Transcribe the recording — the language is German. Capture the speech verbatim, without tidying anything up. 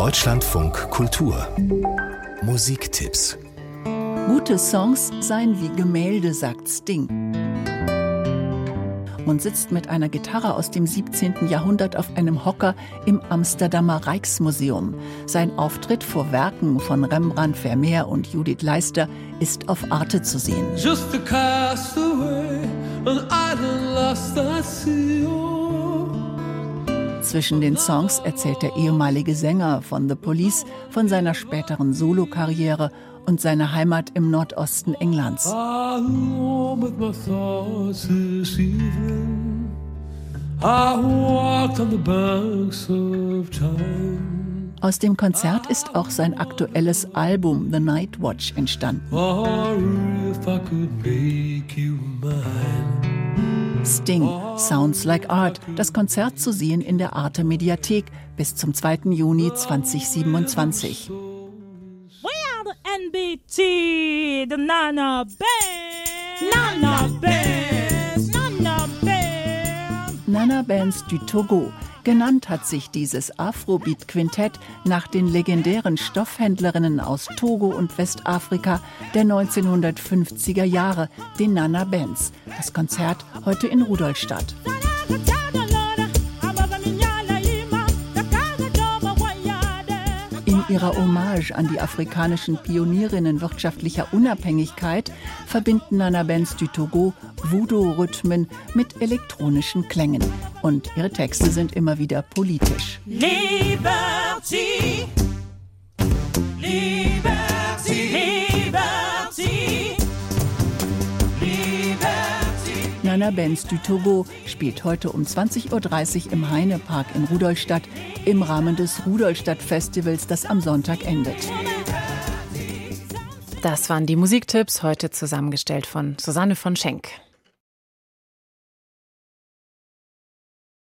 Deutschlandfunk Kultur Musiktipps. Gute Songs seien wie Gemälde, sagt Sting. Und sitzt mit einer Gitarre aus dem siebzehnten Jahrhundert auf einem Hocker im Amsterdamer Rijksmuseum. Sein Auftritt vor Werken von Rembrandt, Vermeer und Judith Leister ist auf Arte zu sehen. Just a castaway, an island lost at sea. Zwischen den Songs erzählt der ehemalige Sänger von The Police von seiner späteren Solokarriere und seiner Heimat im Nordosten Englands. Aus dem Konzert ist auch sein aktuelles Album The Night Watch entstanden. Sting, Sounds Like Art, das Konzert zu sehen in der Arte Mediathek bis zum zweiten Juni zweitausendsiebenundzwanzig. We are the N B T, the Nana Band, Nana Band, Nana Band. Nana Bands du Togo. Genannt hat sich dieses Afrobeat-Quintett nach den legendären Stoffhändlerinnen aus Togo und Westafrika der neunzehnhundertfünfziger Jahre, den Nana Bands. Das Konzert heute in Rudolstadt. In ihrer Hommage an die afrikanischen Pionierinnen wirtschaftlicher Unabhängigkeit verbinden Nana Bands du Togo Voodoo-Rhythmen mit elektronischen Klängen. Und ihre Texte sind immer wieder politisch. Liberty, Liberty, Liberty, Liberty. Nana Bands du Togo spielt heute um zwanzig Uhr dreißig im Heinepark in Rudolstadt im Rahmen des Rudolstadt-Festivals, das am Sonntag endet. Das waren die Musiktipps, heute zusammengestellt von Susanne von Schenk.